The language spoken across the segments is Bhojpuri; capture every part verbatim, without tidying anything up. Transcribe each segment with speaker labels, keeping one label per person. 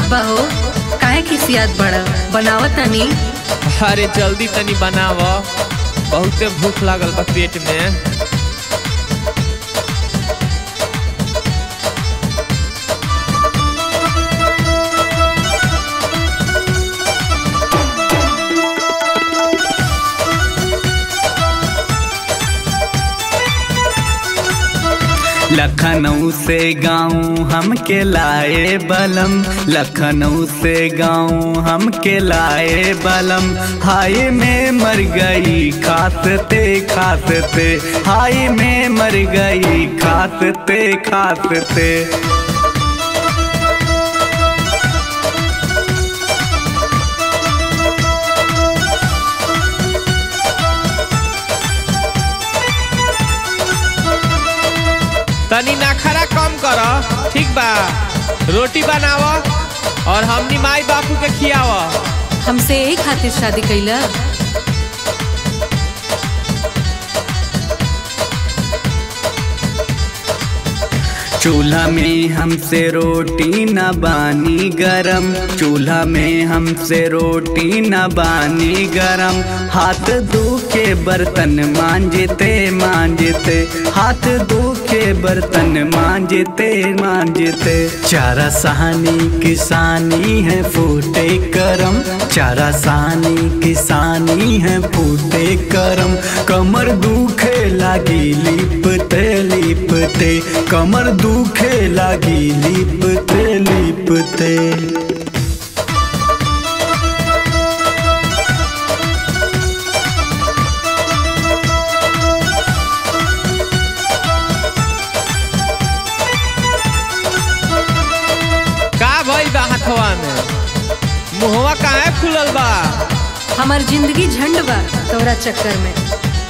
Speaker 1: बा हो, काहे खिसियात बड़ा? बनावत तनी।
Speaker 2: अरे जल्दी तनी बनाव, बहुते भूख लागल बा पेट में।
Speaker 3: लखनऊ से गाँव हम के लाए बलम, लखनऊ से गाँव हम के लाए बलम। हाय में मर गई खासते खासते, हाय में मर गई खासते खासते।
Speaker 2: तनी नखरा कम कर, ठीक बा? रोटी बनाव और हमनी माई बापू के खियाव।
Speaker 1: हमसे यही खातिर शादी कैला?
Speaker 3: चूल्हा में हमसे रोटी न बानी गरम, चूल्हा में हमसे रोटी न बानी गरम। हाथ धो के बर्तन मांजते मांजते, हाथ धो के बर्तन मांजते मांजते। चारा सहानी किसानी है फूटे करम, चारा सहानी किसानी है फूटे करम। कमर दुखे लागी लिपते लिपते, कमर दुखे लागी लिपते लिपते।
Speaker 2: का भइल बा हथवा में? मुहवा काहे फूलल बा?
Speaker 1: हमार जिंदगी झंड बा तोरा चक्कर में।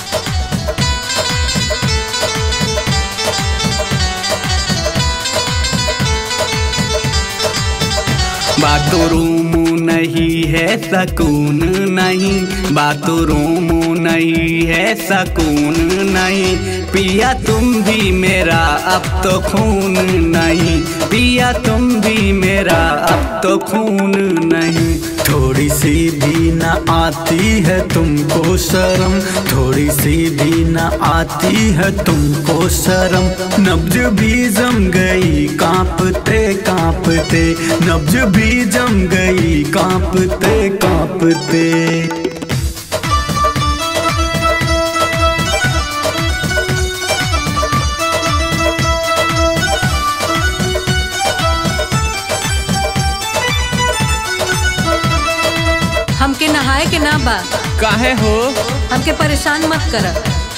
Speaker 3: बाथरूम नहीं है सकून नहीं, बाथरूम नहीं है सकून नहीं। पिया तुम भी मेरा अब तो खून नहीं, पिया तुम भी मेरा अब तो खून नहीं। थोड़ी सी भी न आती है तुमको शर्म, थोड़ी सी भी न आती है तुमको शर्म। नब्ज भी जम गई कांपते कांपते, नब्ज भी जम गई कांपते कांपते।
Speaker 1: हमके नहाए के ना बा।
Speaker 2: काहे हो?
Speaker 1: हमके परेशान मत कर।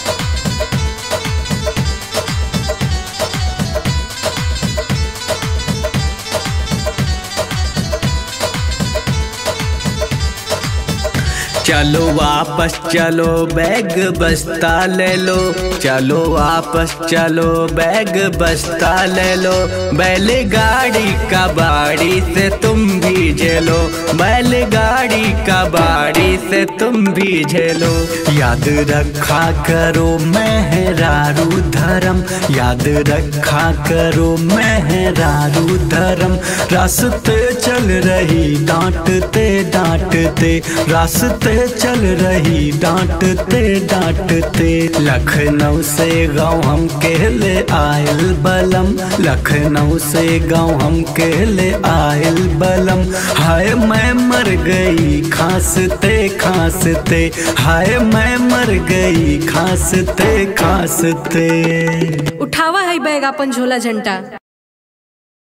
Speaker 3: चलो वापस चलो बैग बस्ता ले लो, चलो वापस चलो बैग बस्ता ले लो। बैलगाड़ी का बाड़ी से तुम भी झेलो, बैलगाड़ी का बाड़ी से तुम भी झेलो। याद रखा करो मेहरारू धर्म, याद रखा करो मेहरारू धर्म। रास्ते चल रही डांटते डांटते, रास्ते चल रही डांटते डांटते। लखनऊ से गाँव हम के ले आयल बलम, लखनऊ से गाँव हम के ले आयल बलम। हाय मैं मर गई खांसते खांसते, हाय मैं मर गई खांसते खांसते।
Speaker 1: उठावा है बैग अपन झोला झंटा।